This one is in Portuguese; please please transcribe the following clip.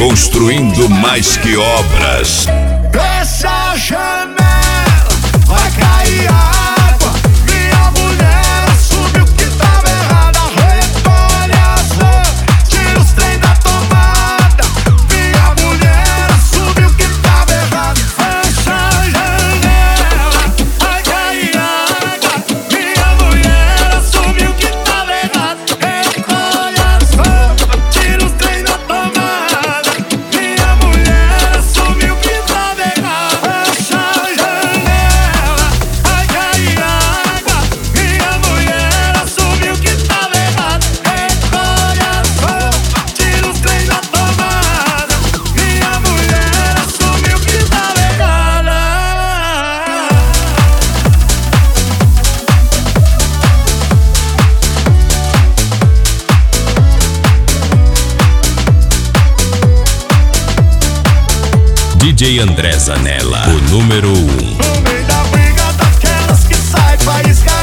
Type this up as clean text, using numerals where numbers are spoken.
construindo mais que obras. Fecha a janela, vai cair água. Minha mulher assume o que tava errado. Recolhe as roupas, tira os trem da tomada. Minha mulher assume o que tava errado. Fecha a janela, vai cair água. Minha mulher assume o que tava errado. Recolhe as roupas, tira os trem da tomada. Minha mulher assume o que tava errado. Fecha a janela, vai cair água. Minha mulher assume o que tava errado. Recolhe as roupas, tira os trem da tomada. Minha mulher assume o que tava errado. DJ André Zanella, o número 1. No meio da briga daquelas que sai faísca.